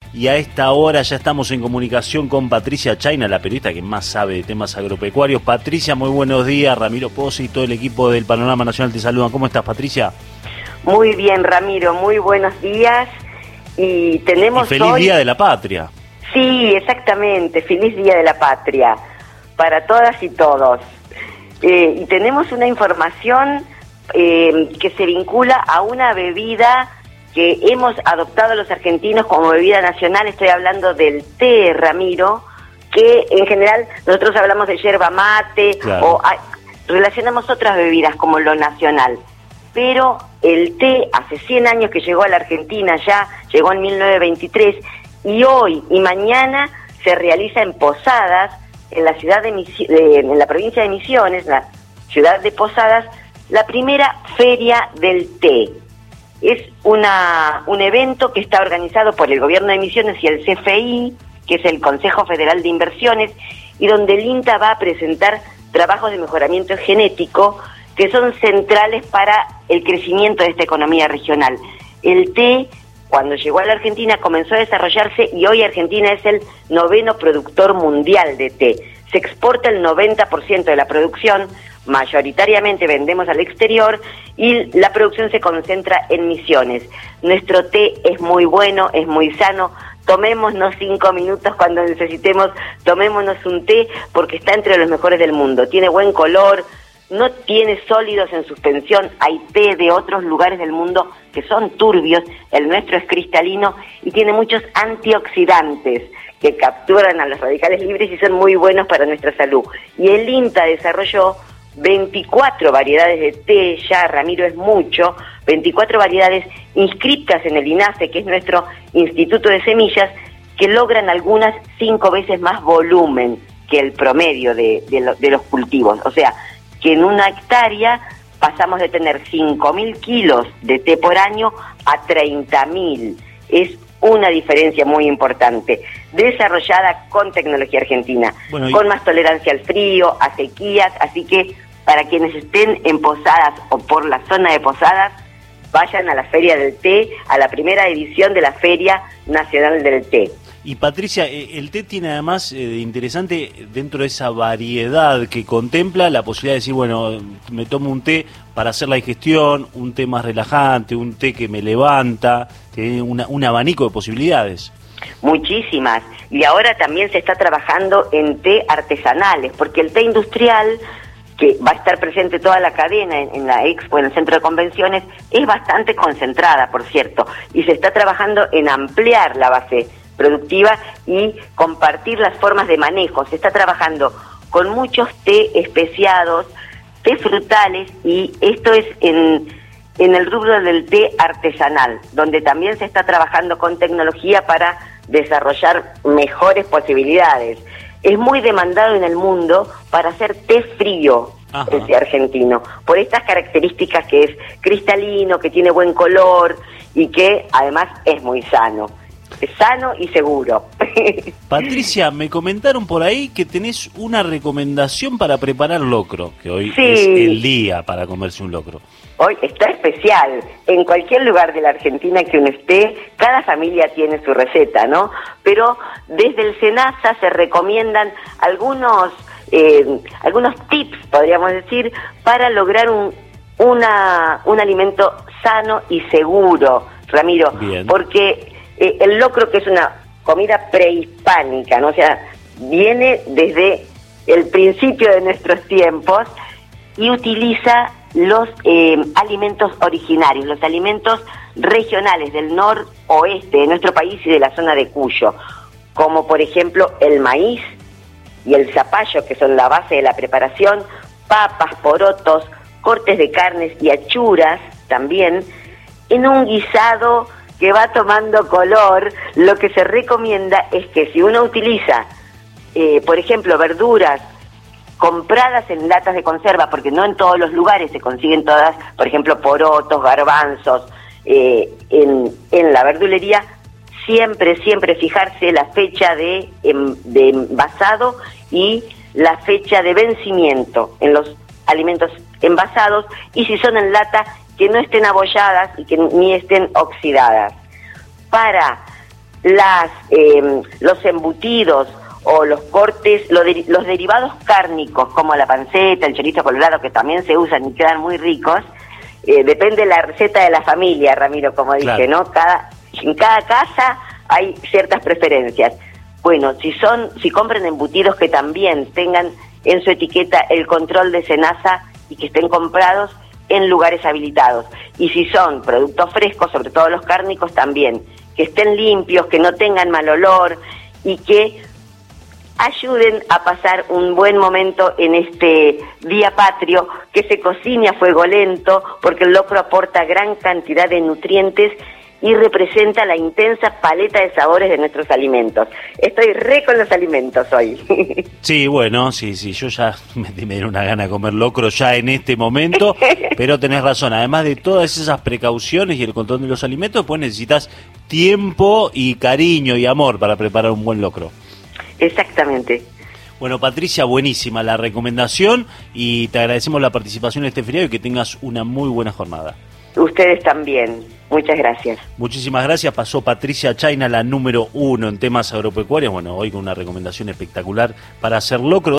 y a esta hora ya estamos en comunicación con Patricia Chaina, la periodista que más sabe de temas agropecuarios. Patricia, muy buenos días. Ramiro Pozzi y todo el equipo del Panorama Nacional te saludan. ¿Cómo estás, Patricia? Muy bien, Ramiro, muy buenos días. Y tenemos feliz Día de la Patria. Sí, exactamente, feliz Día de la Patria para todas y todos. Y tenemos una información que se vincula a una bebida que hemos adoptado los argentinos como bebida nacional. Estoy hablando del té, Ramiro, que en general nosotros hablamos de yerba mate, claro, o relacionamos otras bebidas como lo nacional. Pero el té, hace 100 años que llegó a la Argentina, ya llegó en 1923, y hoy y mañana se realiza en Posadas, en la ciudad en la provincia de Misiones, la ciudad de Posadas, la primera feria del té. Es un evento que está organizado por el gobierno de Misiones y el CFI, que es el Consejo Federal de Inversiones, y donde el INTA va a presentar trabajos de mejoramiento genético que son centrales para el crecimiento de esta economía regional. El té, cuando llegó a la Argentina, comenzó a desarrollarse y hoy Argentina es el 9º productor mundial de té. Se exporta el 90% de la producción, mayoritariamente vendemos al exterior y la producción se concentra en Misiones. Nuestro té es muy bueno, es muy sano. Tomémonos 5 minutos cuando necesitemos, tomémonos un té porque está entre los mejores del mundo. Tiene buen color, no tiene sólidos en suspensión. Hay té de otros lugares del mundo que son turbios, el nuestro es cristalino y tiene muchos antioxidantes que capturan a los radicales libres y son muy buenos para nuestra salud. Y el INTA desarrolló 24 variedades de té, ya Ramiro es mucho, 24 variedades inscritas en el INASE, que es nuestro Instituto de Semillas, que logran algunas 5 veces más volumen que el promedio de los cultivos. O sea, que en una hectárea pasamos de tener 5.000 kilos de té por año a 30.000. Es una diferencia muy importante, desarrollada con tecnología argentina, con más tolerancia al frío, a sequías, así que para quienes estén en Posadas o por la zona de Posadas, vayan a la Feria del Té, a la primera edición de la Feria Nacional del Té. Y Patricia, el té tiene además de interesante, dentro de esa variedad que contempla, la posibilidad de decir, bueno, me tomo un té para hacer la digestión, un té más relajante, un té que me levanta, tiene un abanico de posibilidades. Muchísimas, y ahora también se está trabajando en té artesanales, porque el té industrial, que va a estar presente toda la cadena en la Expo, en el Centro de Convenciones, es bastante concentrada, por cierto, y se está trabajando en ampliar la base productiva y compartir las formas de manejo. Se está trabajando con muchos té especiados, té frutales, y esto es en el rubro del té artesanal, donde también se está trabajando con tecnología para desarrollar mejores posibilidades. Es muy demandado en el mundo para hacer té frío, el té argentino, por estas características que es cristalino, que tiene buen color y que además es muy sano. Es sano y seguro. Patricia, me comentaron por ahí que tenés una recomendación para preparar locro, que hoy sí, es el día para comerse un locro. Hoy está especial. En cualquier lugar de la Argentina que uno esté, cada familia tiene su receta, ¿no? Pero desde el SENASA se recomiendan algunos tips, podríamos decir, para lograr un alimento sano y seguro, Ramiro. Bien. Porque el locro, que es una comida prehispánica, ¿no? O sea, viene desde el principio de nuestros tiempos y utiliza los alimentos originarios, los alimentos regionales del noroeste de nuestro país y de la zona de Cuyo, como por ejemplo el maíz y el zapallo, que son la base de la preparación, papas, porotos, cortes de carnes y achuras también, en un guisado que va tomando color. Lo que se recomienda es que si uno utiliza, por ejemplo, verduras compradas en latas de conserva, porque no en todos los lugares se consiguen todas, por ejemplo, porotos, garbanzos, en la verdulería, siempre fijarse la fecha de envasado y la fecha de vencimiento en los alimentos envasados, y si son en lata, que no estén abolladas y que ni estén oxidadas. Para los embutidos o los cortes, los derivados cárnicos como la panceta, el chorizo colorado, que también se usan y quedan muy ricos, depende de la receta de la familia, Ramiro, como dije, claro, ¿no? En cada casa hay ciertas preferencias. Bueno, si compran embutidos que también tengan en su etiqueta el control de SENASA y que estén comprados en lugares habilitados. Y si son productos frescos, sobre todo los cárnicos también, que estén limpios, que no tengan mal olor y que ayuden a pasar un buen momento en este día patrio, que se cocine a fuego lento, porque el locro aporta gran cantidad de nutrientes y representa la intensa paleta de sabores de nuestros alimentos. Estoy re con los alimentos hoy. Sí, bueno, sí, yo ya me dio una gana de comer locro ya en este momento, pero tenés razón, además de todas esas precauciones y el control de los alimentos, pues necesitas tiempo y cariño y amor para preparar un buen locro. Exactamente. Bueno, Patricia, buenísima la recomendación y te agradecemos la participación en este feriado y que tengas una muy buena jornada. Ustedes también. Muchas gracias. Muchísimas gracias. Pasó Patricia Chayna, la número 1 en temas agropecuarios. Bueno, hoy con una recomendación espectacular para hacer locro.